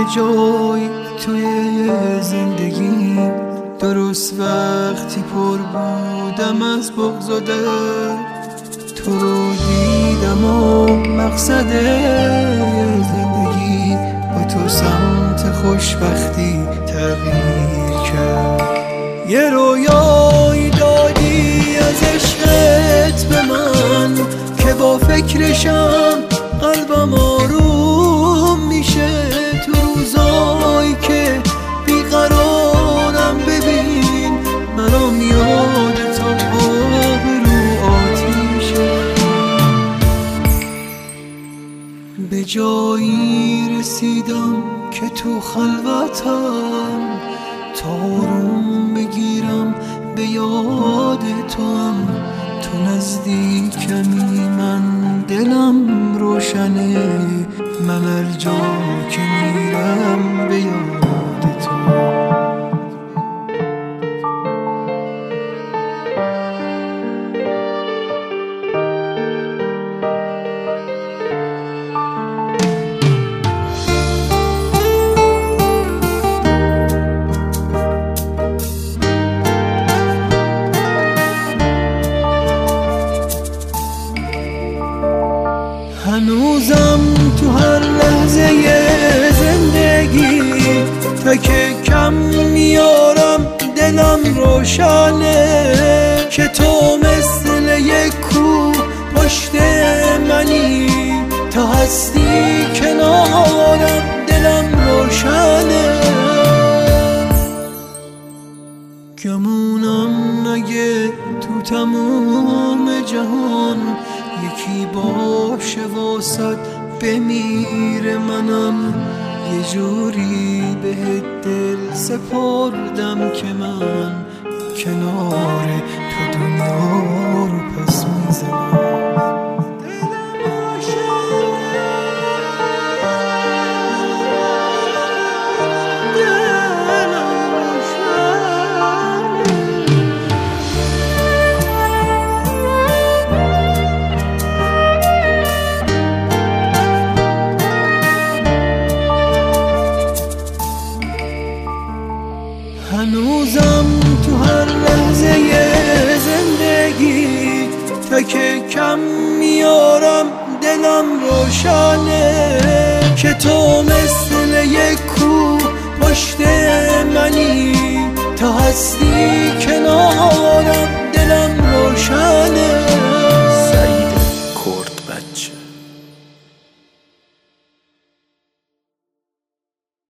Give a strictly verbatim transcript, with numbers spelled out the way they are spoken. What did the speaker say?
جای توی زندگی، درست وقتی پر بودم از بغض و درد، تو رو دیدم و مقصد زندگی با تو سمت خوشبختی تغییر کرد. یه رویایی دادی از عشقت به من که با فکرشم قلبم آروم میشه. تو روزایی که بیقرارم ببین منم یادت آب رو آتیشه. به جایی رسیدم که تو خلوتم تا آروم بگیرم به یاد تو هم. تو نزدیکمی من دلم روشنه، من هر جا که میرم به یاد تو. هنوزم تو هر لحظه زندگی تک کم میارم دلم روشنه که تو مثل یک کوه پشت منی. تا هستی کنارم دلم روشنه. گمونم مگه تو تموم جهان یکی باشه واسد بمیره، منم یه جوری بهت دل سپردم که من کنار تو دنیا رو پس میزنم. هنوزم تو هر لحظه زندگی تک کم میارم دلم روشنه که تو مثل یک کوه پشت منی. تا هستی کنارم دلم روشنه.